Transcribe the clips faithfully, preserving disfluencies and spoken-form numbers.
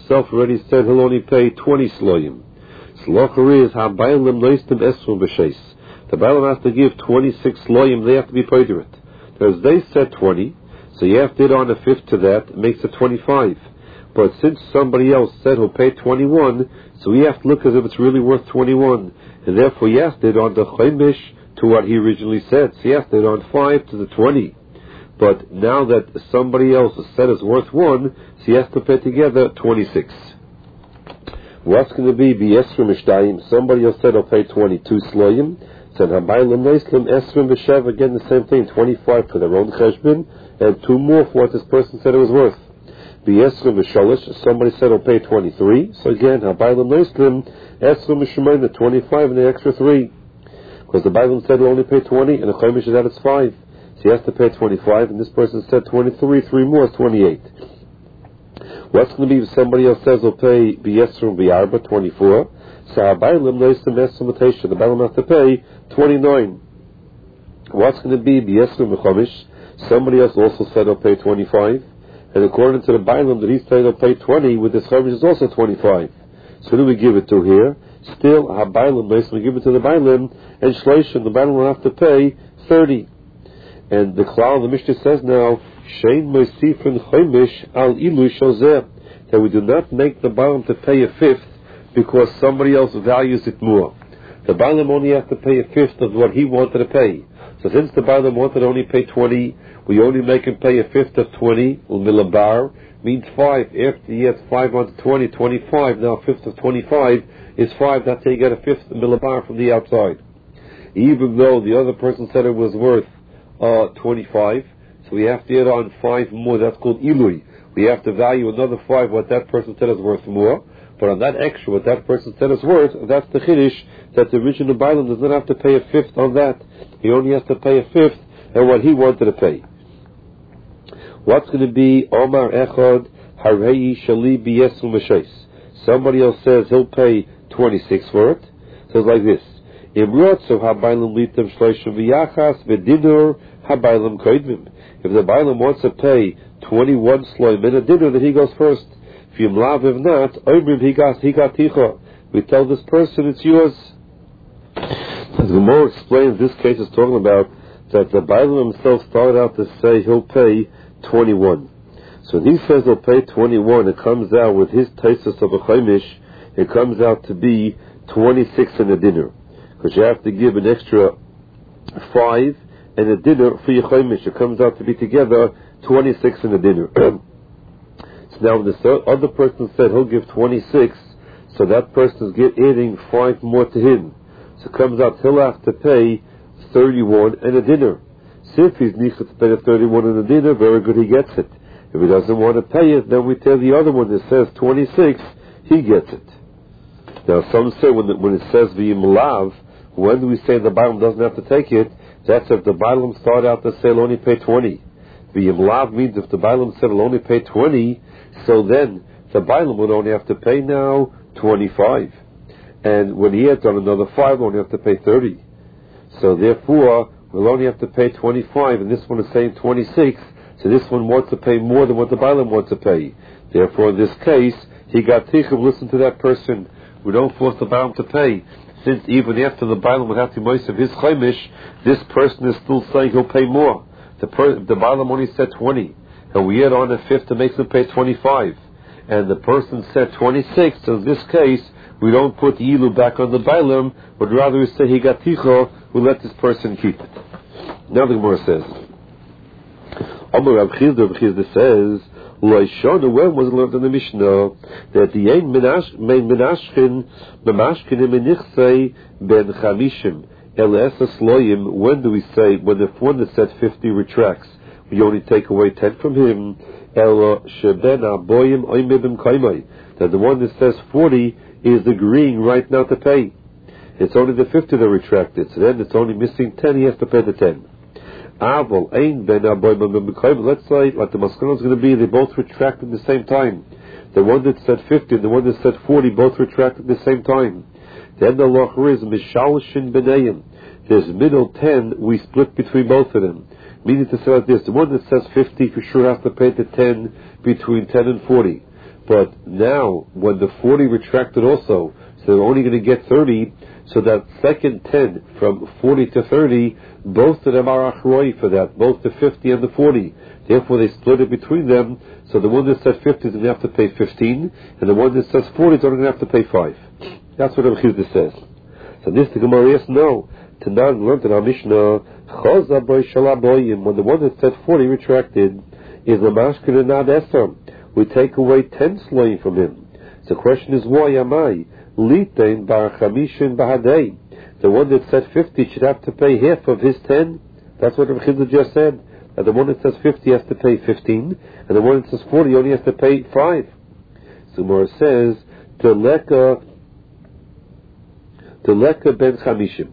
himself already said he'll only pay twenty sloyim. Slocher is habaylim noistim esrum b'sheis. The baylim has to give twenty-six sloyim. They have to be paid to it. Because they said twenty, so you have to add on a fifth to that. It makes it twenty-five. But since somebody else said he'll pay twenty-one, so we have to look as if it's really worth twenty-one, and therefore you have to add on the chaimish to what he originally said. So you have to add on five to the twenty. But now that somebody else has said it's worth one, so he has to pay together twenty-six. What's going to be b'yesrim mishtayim? Somebody else said he'll pay twenty-two sloyim. Said habaylim noislim esrim b'shev. Again the same thing, twenty-five for their own cheshbon, and two more for what this person said it was worth. B'yesrim b'shalish. Somebody said he'll pay twenty-three. So again habaylim noislim esrim b'shemayna, twenty-five and the extra three. Because the Bible said he'll only pay twenty, and the chaimish is that it's five. So he has to pay twenty-five, and this person said twenty-three, three more is twenty-eight. What's going to be if somebody else says he'll pay b'yesrim b'yarba, twenty-four? So habaylim noislim esrim b'teisha. The Bible has to pay twenty-nine. What's going to be b'yesrim b'chamish? Somebody else also said he'll pay twenty-five, and according to the Bible that he said he'll pay twenty, with this chamish is also twenty-five. So who do we give it to here? Still habaylim noislim, we give it to the Bible, and shleishim, the Bible will have to pay thirty. And the Klal, the Mishnah says now, Shein Mosifin Chaimish Al Ilu Shozeh, that we do not make the Balaam to pay a fifth because somebody else values it more. The Balaam only has to pay a fifth of what he wanted to pay. So since the Balaam wanted to only pay twenty, we only make him pay a fifth of twenty, Umilabar, means five. After he has five on twenty, twenty-five, now a fifth of twenty-five is five, that's how you get a fifth of Milabar from the outside. Even though the other person said it was worth Uh, twenty-five, so we have to add on five more. That's called ilui. We have to value another five what that person said is worth more, but on that extra what that person said is worth, that's the chiddush that the original Balaam does not have to pay a fifth on that. He only has to pay a fifth on what he wanted to pay. What's going to be Omar Echad Harei Shali B'Yesru M'Sheis? Somebody else says he'll pay twenty-six for it. So it's like this. If the Bailam wants to pay twenty-one sloim in a dinner, then he goes first. If not, we tell this person it's yours. As the Gemara explains, this case is talking about that the Bailam himself started out to say he'll pay twenty-one. So when he says he'll pay twenty-one, it comes out with his taisus of a chaimish, it comes out to be twenty-six in a dinner. Because you have to give an extra five and a dinner for your chaimish. It comes out to be together twenty-six in a dinner. So now when the other person said he'll give twenty-six, so that person is get, adding five more to him. So it comes out he'll have to pay thirty-one and a dinner. So if he's nichah to pay the thirty-one and a dinner, very good, he gets it. If he doesn't want to pay it, then we tell the other one that says twenty-six, he gets it. Now some say when, the, when it says v'yimlav, when do we say the Balaam doesn't have to take it? That's if the Balaam started out to say he'll only pay twenty. The Yimlav means if the Balaam said he'll only pay twenty, so then the Balaam would only have to pay now twenty-five. And when he adds on another five, we'll only have to pay thirty. So therefore, we'll only have to pay twenty-five, and this one is saying twenty-six, so this one wants to pay more than what the Balaam wants to pay. Therefore, in this case, he got tichum, listen to that person. We don't force the Balaam to pay. Since even after the Balaam would have to moist of his chaimish, this person is still saying he'll pay more. The per, the Balaam only said twenty, and we add on a fifth to make him pay twenty-five. And the person said twenty-six, so in this case, we don't put the ilu back on the Balaam, but rather we say he got ticho, we let this person keep it. Now the Gemara says, Amar Rav Chizda, Rav Chizda says, Loishona, when was it learned in the Mishnah that the ein menashkin memashkin menichsei ben chamishim eles asloyim? When do we say when the one that said fifty retracts, we only take away ten from him? Elo sheben aboyim oimibim kaimai, that the one that says forty is agreeing right now to pay. It's only the fifty that retracted, so then it's only missing ten. He has to pay the ten. Let's say, like the maskana is going to be, they both retracted at the same time. The one that said fifty and the one that said forty both retracted at the same time. Then the law is mishalshin b'nayim. There's middle ten, we split between both of them. Meaning to say like this, the one that says fifty for sure has to pay the ten between ten and forty. But now, when the forty retracted also, so they're only going to get thirty, so that second ten, from forty to thirty, both of them are achroi for that, both the fifty and the forty. Therefore, they split it between them, so the one that said fifty is going to have to pay fifteen, and the one that says forty is only going to have to pay five. That's what Rabbi Chizda says. So this the Gemara yes, no. Tanan learned in our Mishnah, Choza boy shalaboyim, when the one that said forty retracted, is the mashkin and not esam. We take away ten slain from him. So the question is, why am I? Litain bar chamishin bahadei. The one that said fifty should have to pay half of his ten. That's what Rabbi Chizda just said. And the one that says fifty has to pay fifteen, and the one that says forty only has to pay five. So Gemara says, Deleka, Deleka ben chamishim.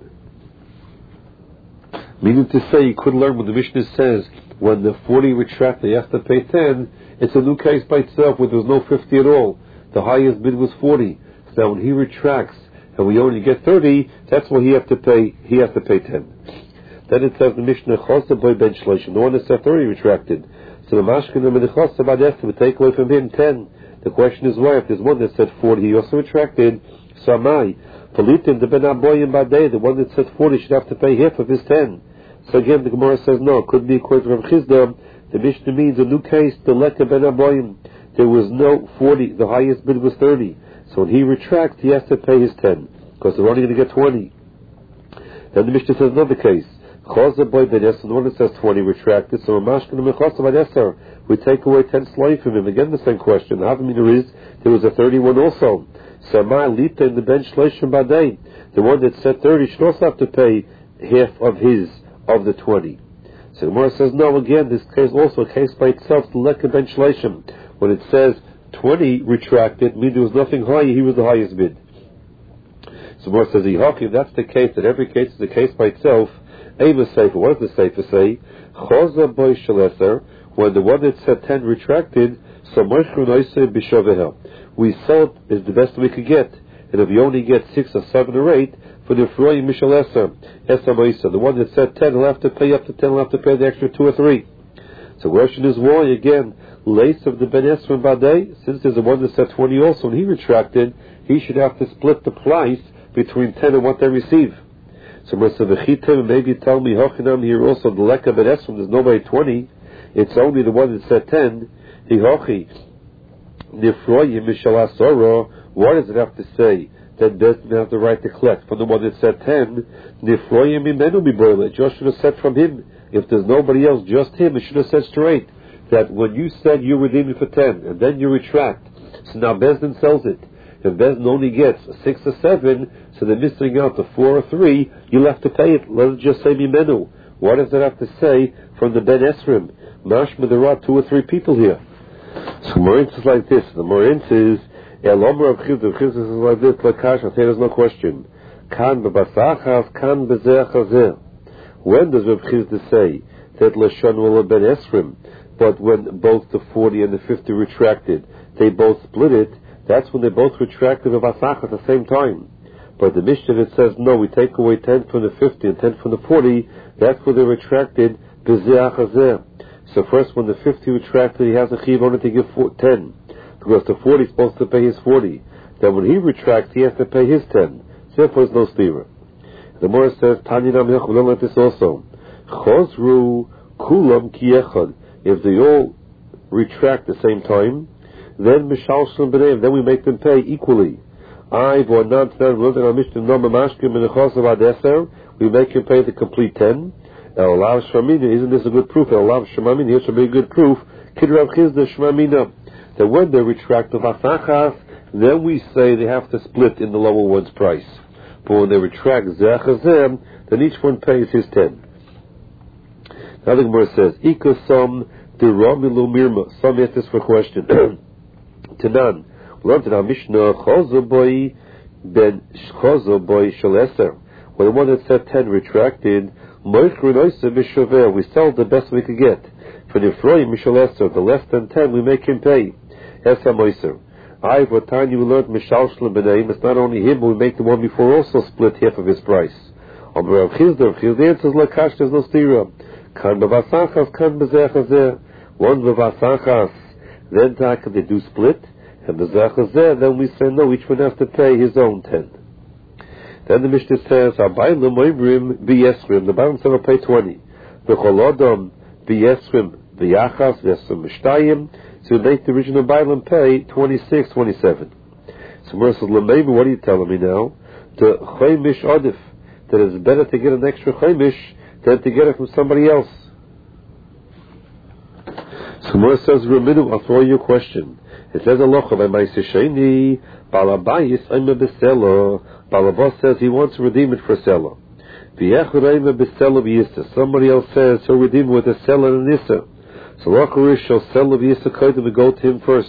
Meaning to say, you could learn when the Mishnah says, when the forty retract, they have to pay ten, it's a new case by itself where there was no fifty at all. The highest bid was forty. So when he retracts, and we only get thirty, that's why he has to pay, he has to pay ten. Then it says the Mishnah, Chosa boy ben shloshim, the one that said thirty retracted. So the Mashkin and the Chosa bad esem would take away from him ten. The question is why, if there's one that said forty, he also retracted, so am I. Politin the ben aboyim badei, the one that said forty should have to pay half of his ten. So again, the Gemara says no, it couldn't be according to Rav Chizda. The Mishnah means a new case, the Leka ben aboyim. There was no forty, the highest bid was thirty. So when he retracts, he has to pay his ten, because they're only going to get twenty. Then the Mishnah says another case. Chosa boy ben eser, the one that says twenty retracted, so Ramashkin and Mechosa ben eser, we take away ten slaves from him. Again, the same question. The Havamina is, there was a thirty-one also. So my lita in the ben shloshim badei, the one that said thirty should also have to pay half of his, of the twenty. So the Gemara says no, again, this case also a case by itself, the leka ben shloshim. When it says twenty retracted, means there was nothing higher, he was the highest bid. So the Gemara says, if that's the case, that every case is a case by itself, Ava Sefer, what does the Sefer say? Chosa boy shaleser, when the one that said ten retracted, so we sell it is the best we could get. And if you only get six or seven or eight, for the Froy Mishal Eser, Eser the one that said ten will have to pay up to ten, will have to pay the extra two or three. So the question is why, again, lace of the Ben Eser and Badei, since there's the one that said twenty also, and he retracted, he should have to split the price between ten and what they receive. So maybe you tell me, Hochinam here also, the Leka Ben Eser, there's nobody twenty, it's only the one that said ten, Hi Hochi, Nifroyim Mishal Asoro, what does it have to say that doesn't have the right to collect? From the one that said ten, Nifroyim Imenu Miboile, just should have said from him. If there's nobody else, just him, it should have said straight that when you said you redeem it for ten, and then you retract, so now Bezdin sells it. If Bezdin only gets six or seven, so they're missing out the four or three, you'll have to pay it. Let it just say Mimenu. What does it have to say from the Ben Esrim? Mashma, there are two or three people here. So Moritz is like this. The Moritz is El Omer of Chizda. Chizda is like this. Lakash, I say there's no question. Kan bebasachas, kan bezeh chazeh. When does Rav Chizda say that Lashon will have been Esrim? But when both the forty and the fifty retracted, they both split it. That's when they both retracted bebasachas at the same time. But the Mishnah that says no, we take away ten from the fifty and ten from the forty. That's where they retracted bezeh chazeh. So first, when the fifty retracted, he has a chiv only to give four, ten, because the forty is supposed to pay his forty. Then when he retracts, he has to pay his ten. So therefore, there's no stira. The Gemara says, Tanya Namich, we learn like this also. Chosru kulam ki echad. If they all retract at the same time, then mishalshlim b'neim, then we make them pay equally. I or not, we learned in our Mishnah, no mamashkim and echosav ad eser, we make him pay the complete ten. Elav Shmamina, isn't this a good proof? Elav Shmamina, here should be a good proof. Kid Rav Chizda Shmamina, that when they retract the Vasachas, then we say they have to split in the lower one's price. But when they retract Zechazem, then each one pays his ten. Now the Gemara says, Ikasam Diramilu Mirma. Some ask this for a question. Tanan, we learned in our Mishnah, Chozoboy ben Chozoboy Shaleser. When the one that said ten retracted, we sell the best we could get. For the Ephraim Mishal Eser, the less than ten, we make him pay. Esa Moiser. I, what time you learned Mishal Shlam B'neim, it's not only him, but we make the one before also split half of his price. On Rav Chizda, Rav Chizda answers, Lakash, there's no stira. Kan b'vasachas, kan b'zeh hazeh. One b'vasachas, then taka they do split, and the Zachazeh, then we say no, each one has to pay his own ten. Then the Mishnah says, Abaylim Oivrim B'Yesrim, the Bailam said will pay twenty. V'Cholodom B'Yesrim B'Yachas V'Yesrim Mishtayim, so we make the original Bailam pay twenty-six, twenty-seven. So Mer says, Lameva, what are you telling me now? The Chaymish Adif, that it's better to get an extra Chaymish than to get it from somebody else. So Mer says, Raminu, I'll throw you a question. It says, Alocha by Maiseh Sheni, Balabayis Aima B'Selo. Balabas says he wants to redeem it for a seller. Somebody else says he'll redeem it with a seller and an issa. So Lacharish shall sell the Yisa Kaidim and go to him first.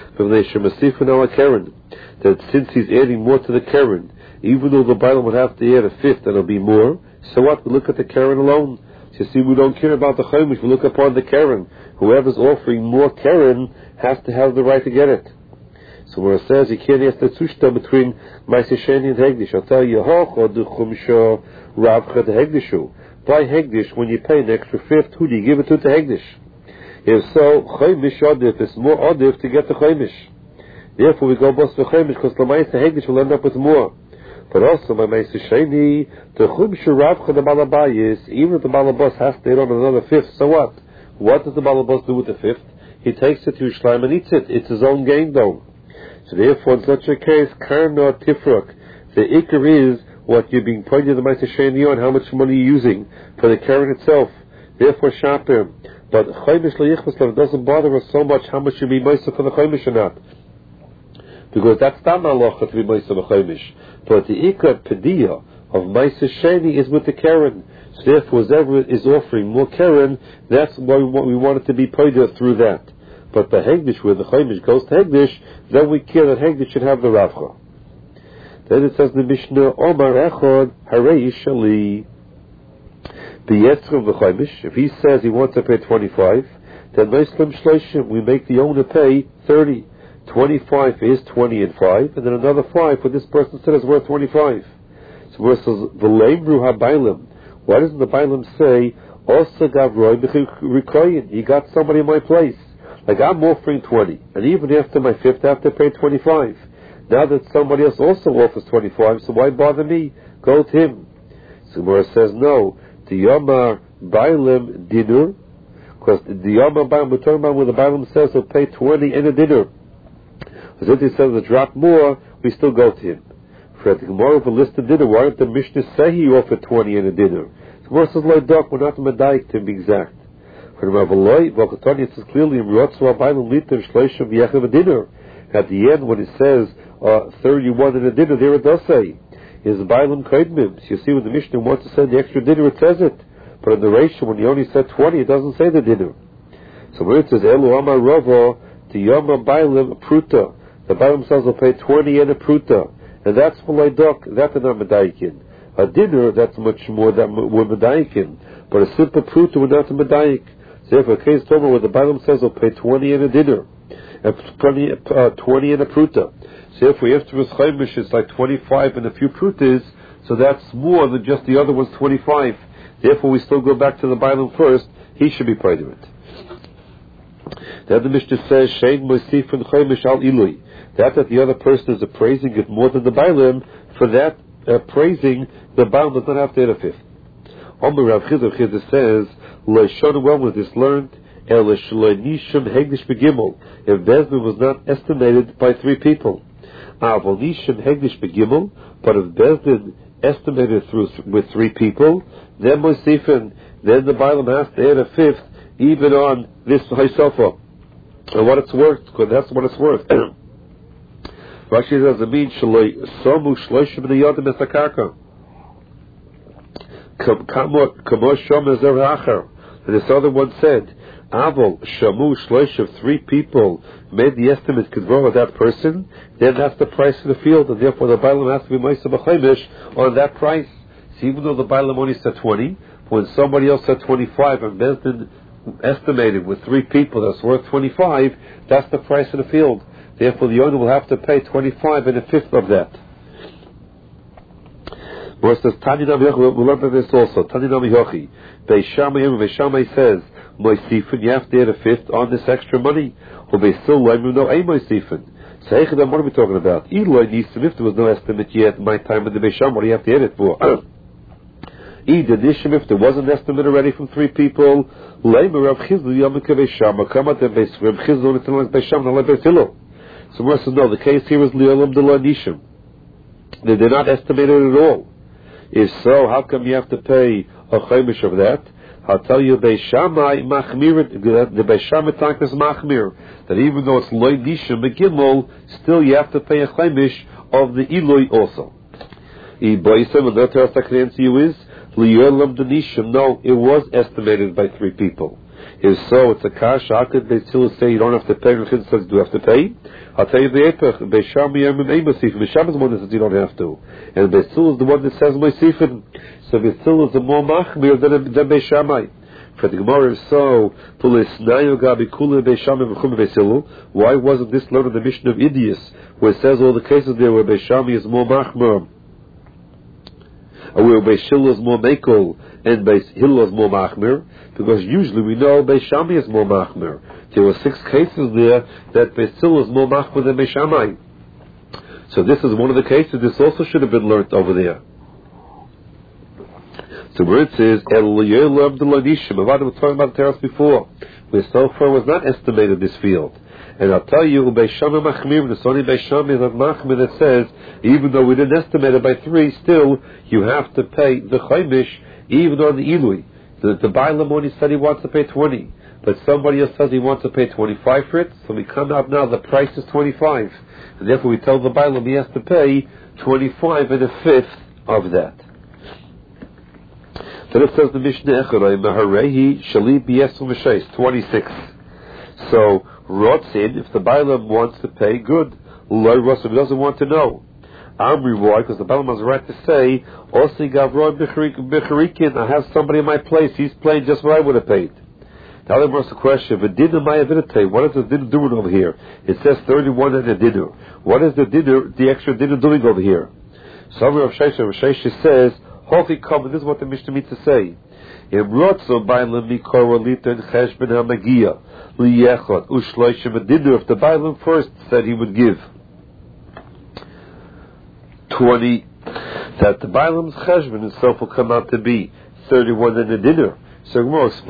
That since he's adding more to the Karen, even though the Bible would have to add a fifth and it'll be more, so what? We look at the Karen alone. So you see, we don't care about the Chaimish, we look upon the Karen. Whoever's offering more Karen has to have the right to get it. So where it says you can't ask the tzushta between Maaseh Sheni and Hegdish. I'll tell you, Hocho du Chumsho Ravcha de Hegdishu. By Hegdish, when you pay an extra fifth, who do you give it to to Hegdish? If so, Chaimish Adif is more Adif to get the Chaimish. Therefore, we go bust the Chaimish because the Maaseh Hegdish will end up with more. But also, by Maaseh Sheni, the Chumsho Ravcha de Balabayis, even if the Balabas has to add on another fifth, so what? What does the Balabas do with the fifth? He takes it to Yerushalayim and eats it. It's his own gain, though. So therefore, in such a case, Karna Tifrak, the Iker is what you're being pointed to the Maaseh Sheni on, how much money you're using for the Karen itself. Therefore, Shapir. But Chaimish Le'ichvaslav doesn't bother us so much how much you be Maaseh for the Chaimish or not. Because that's not Malacha to be Maaseh for Chaimish. But the Iker Pediyah of Maaseh Sheni is with the Karen. So therefore, whoever is offering more Karen, that's why we want, we want it to be pointed through that. But the Hegdish, where the Chaimish goes to Hegdish, then we care that Hegdish should have the Ravcha. Then it says in the Mishnah, Omar Echad Harei Shali. The Yetzir of the Chaimish, if he says he wants to pay twenty-five, then Meislim Shloshim, we make the owner pay thirty. twenty-five is twenty and five, and then another five for this person said is worth twenty-five. So where it says, V'leimru ha-bailim, why doesn't the Bailim say, Osa Gavroi B'chikoyin, you got somebody in my place? Like I'm offering twenty, and even after my fifth I have to pay twenty-five. Now that somebody else also offers twenty-five, so why bother me? Go to him. So Gemara says no. The Yomar Bailim dinner, because the Yomar Bailim, we're talking about where the Bailim says he'll pay twenty in a dinner. As if he says to drop more, we still go to him. For the Gemara of a list of dinner, why didn't the Mishnah say he offered twenty in a dinner? So Gemara says, Loi Dok, we're not Madaik to be exact. For the Ravaloi, Volkatani, it says clearly, at the end, when it says uh, thirty-one in a dinner, there it does say, is Bailam Kaidmim. So you see, when the Mishnah wants to say the extra dinner, it says it. But in the ratio, when he only said twenty, it doesn't say the dinner. So when it says, Elu Amar Rava, the Yoma Bailam Pruta, the Bailam says he'll pay twenty in a Pruta. And that's for Laidok, that's an Amadaikin. A dinner, that's much more than we're Madaikin. But a simple Pruta, we're not a Madaik. Therefore, a case over where the Bible says he'll pay twenty in a dinner, and twenty, uh, twenty in a pruta. So if we after his chaimish, it's like twenty-five and a few prutas, so that's more than just the other one's twenty-five. Therefore, we still go back to the Bible first. He should be paid of it. The other Mishnah says, Shein Mosifin Chaimish al Ilui. That that the other person is appraising it more than the Bailam, for that appraising, the Bailam does not have to add a fifth. Omer Rav Chizr Chizr says, Lo Shon, when was this learned? El Shloi Nishim Hegdish Begimel. If Bezdin was not estimated by three people. Avol Nishim Hegdish Begimel, but if Bezdin estimated through with three people, then Mosifin, then the Bailam has to add a fifth, even on this Haisofa. And what it's worth, because that's what it's worth. Rashi says, it means Shloi Somu Shloishim Neyodim Esakarka. This other one said, Avol Shamu Shloish, of three people made the estimate convert of that person, then that's the price of the field, and therefore the Bailam has to be Moshe B'chaimish on that price. So even though the Bailam only said twenty, when somebody else said twenty-five, and Bezdin estimated with three people that's worth twenty-five, that's the price of the field. Therefore the owner will have to pay twenty-five and a fifth of that. Where it says, Tani Nami Yochi, we'll learn about this also. Tani Nami Yochi. Beishamai, Beishamai says, Moisifin, you have to add a fifth on this extra money. Or Beisil, no, a Moisifin. So what are we talking about? If there was no estimate yet in my time of the Beisham, what do you have to edit for? Either Nishim, if there was an estimate already from three people, Leimer Rav Chizlu Yamika Beisham, come at the Beis Rav Chizlu and Beisham, and Beis Hillel. So we also know the case here is Liolam de la Nishim. They did not estimate it at all. If so, how come you have to pay a chaimish of that? I'll tell you, Beishamai machmir, the Beishamai tank is machmir, that even though it's loy nishim begimel, still you have to pay a chaimish of the iloy also. Iboisem, and the other I can answer you is, liyolam the nishim. No, it was estimated by three people. If so, it's a cash. How could they still say you don't have to pay? And Chid says, do you have to pay? I'll tell you the Eipach. Beisham Yemim Eimosif. Beisham is the one that says you don't have to. And Beisil is the one that says Moisifin. So Beisil is the more machmir than, than Beishamai. For the Gemara, if so, why wasn't this learned in the mission of Idias, where it says all the cases there where Beishami is more machmir, or where Beishil is more mekel, and Beis Hillel is more machmir? Because usually we know Beis Shammai is more machmir. There were six cases there that Beis Hillel is more machmir than Beis Shammai. So this is one of the cases. This also should have been learnt over there. So where it says El Yoel Abdullah Nishim, Avad was talking about the terrace before, where so far was not estimated this field. And I'll tell you, Beis Shammai machmir, the Soni Beis Shammai is machmir that says even though we didn't estimate it by three, still you have to pay the chaimish even on the ilui. The, the Bailam only said he wants to pay twenty, but somebody else says he wants to pay twenty-five for it, so we come out now, the price is twenty-five. And therefore we tell the Bailam he has to pay twenty-five and a fifth of that. Then it says the Mishnah Echarei, Maharehi Shalib Yesu Meshes, twenty-six. So, Rotzin, if the Bailam wants to pay, good. Loi Rotzin doesn't want to know. Amri, why? Because the Bailam has the right to say, Osi Gavron Becharikin, I have somebody in my place, he's paying just what I would have paid. Now there was the question, V'dina Maya Vinate, what is the dinner doing over here? It says thirty-one and a dinner. What is the dinner, the extra dinner doing over here? So Rav Shesha, Rav Shesha says, Hochi Kom, this is what the Mishnah means to say. Imrotzo Bailam Mikor Lita and Cheshben HaMagia, Liyechot, Ushloishim a dinner, if the Bailam first said he would give twenty, that the Bailam's Cheshbon itself will come out to be thirty-one and a dinner. So Gemara